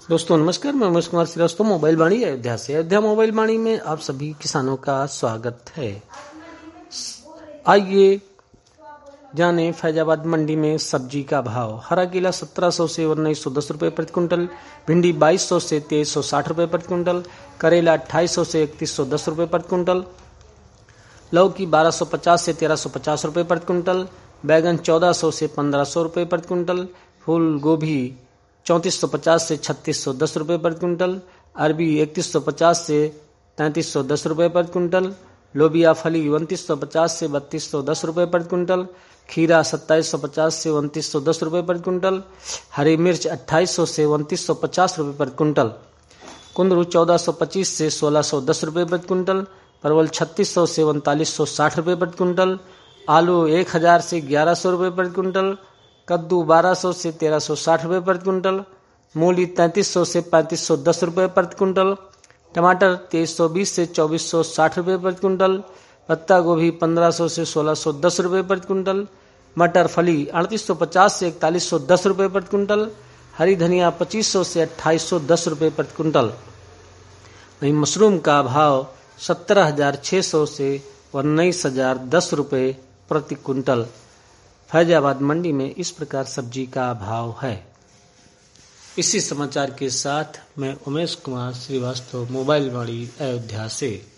दोस्तों नमस्कार, मैं उमेश कुमार श्रीवास्तव मोबाइल वाणी अयोध्या से। अयोध्या मोबाइल वाणी में आप सभी किसानों का स्वागत है। आइए जाने फैजाबाद मंडी में सब्जी का भाव। हरा केला 1700 से 1910 रुपये प्रति क्विंटल, भिंडी 2200 से 2360 रुपये प्रति क्विंटल, करेला 2800 से 3110 रुपये प्रति क्विंटल, लौकी 1250 से 1350 रुपये प्रति क्विंटल, बैगन 1400 से 1500 रुपये प्रति क्विंटल, फूल गोभी 3450 से 3610 रुपये प्रति क्विंटल, अरबी 3150 से 3310 रुपये प्रति क्विंटल, लोबिया फली 2950 से 3210 रुपये प्रति क्विंटल, खीरा 2750 से 2910 रुपये प्रति क्विंटल, हरी मिर्च 2800 से 2950 रुपये प्रति क्विंटल, कुंदरू 1425 से 1610 रुपये प्रति क्विंटल, परवल 3600 से 3960 रुपये प्रति क्विंटल, आलू 1000 से 1100 रुपये प्रति क्विंटल, कद्दू 1200 से 1360 रुपये प्रति क्विंटल, मूली 3300 से 3510 रुपये प्रति क्विंटल, टमाटर 2320 से 2460 रुपये प्रति क्विंटल, पत्ता गोभी 1500 से 1610 रुपये प्रति क्विंटल, मटर फली 3850 से 4110 रुपये प्रति क्विंटल, हरी धनिया 2500 से 2810 रुपये प्रति क्विंटल। वहीं मशरूम का भाव 17,600 से 19,010 रुपये प्रति क्विंटल। फैजाबाद मंडी में इस प्रकार सब्जी का भाव है। इसी समाचार के साथ मैं उमेश कुमार श्रीवास्तव मोबाइल वाणी अयोध्या से।